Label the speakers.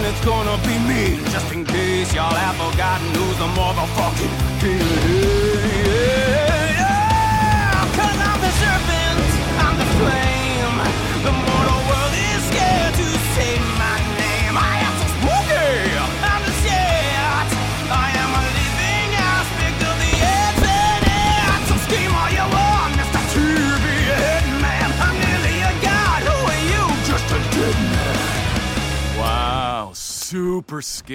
Speaker 1: it's gonna be me. Just in case y'all have forgotten who's the motherfucking king. Yeah, 'cause I'm the serpent, I'm the flame. The mortal world is scared to say my name. I am so spooky, I'm the shit. I am a living aspect of the infinite. So scream all you want, Mr. TV Hitman. I'm nearly a god, who are you? Just a dead man. Wow, super scary.